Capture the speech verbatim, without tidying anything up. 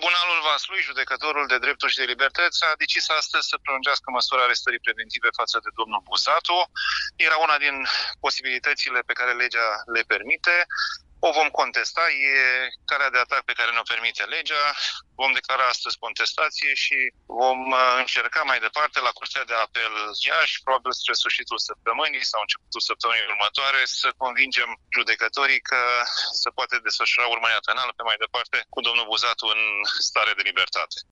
Tribunalul Vaslui, judecătorul de drepturi și de libertăți, a decis astăzi să prelungească măsura arestării preventive față de domnul Buzatu. Era una din posibilitățile pe care legea le permite. O vom contesta, e calea de atac pe care ne-o permite legea. Vom declara astăzi contestație și vom încerca mai departe la Curtea de Apel Iași, probabil spre sfârșitul săptămânii sau începutul săptămânii următoare, să convingem judecătorii că se poate desfășura urmărirea penală pe mai departe cu domnul Buzatu în stare de libertate.